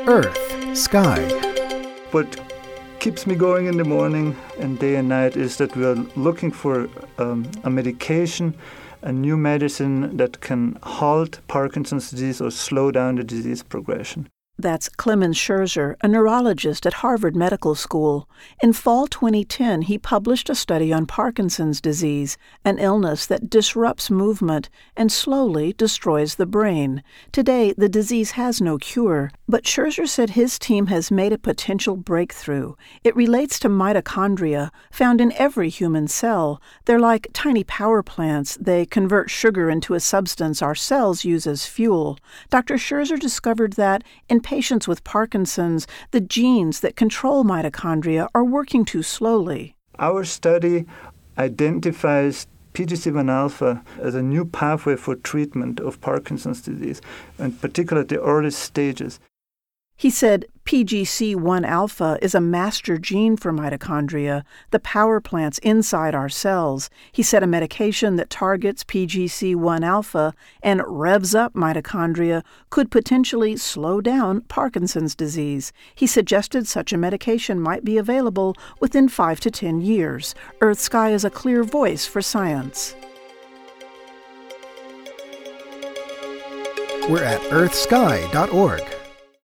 Earth, Sky. What keeps me going in the morning and day and night is that we are looking for a medication, a new medicine that can halt Parkinson's disease or slow down the disease progression. That's Clemens Scherzer, a neurologist at Harvard Medical School. In fall 2010, he published a study on Parkinson's disease, an illness that disrupts movement and slowly destroys the brain. Today, the disease has no cure, but Scherzer said his team has made a potential breakthrough. It relates to mitochondria, found in every human cell. They're like tiny power plants. They convert sugar into a substance our cells use as fuel. Dr. Scherzer discovered that in patients with Parkinson's, the genes that control mitochondria are working too slowly. Our study identifies PGC1-alpha as a new pathway for treatment of Parkinson's disease, in particular at the early stages. He said PGC1-alpha is a master gene for mitochondria, the power plants inside our cells. He said a medication that targets PGC1-alpha and revs up mitochondria could potentially slow down Parkinson's disease. He suggested such a medication might be available within 5 to 10 years. Earth Sky is a clear voice for science. We're at earthsky.org.